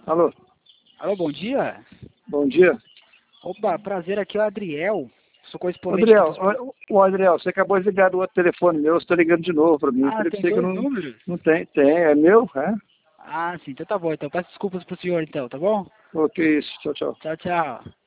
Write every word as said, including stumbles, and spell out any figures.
Alô, Alô, bom dia. bom dia. Opa, prazer, aqui é o Adriel. Sou correspondente aqui Adriel, dos... o, o Adriel, você acabou de ligar do outro telefone meu, você está ligando de novo para mim. Eu Ah, falei para tem você que dois não, números? não tem. Tem, é meu? É? Ah, sim, então tá bom. Então peço desculpas pro senhor, então, tá bom? Ok, isso. Tchau, tchau. Tchau, tchau.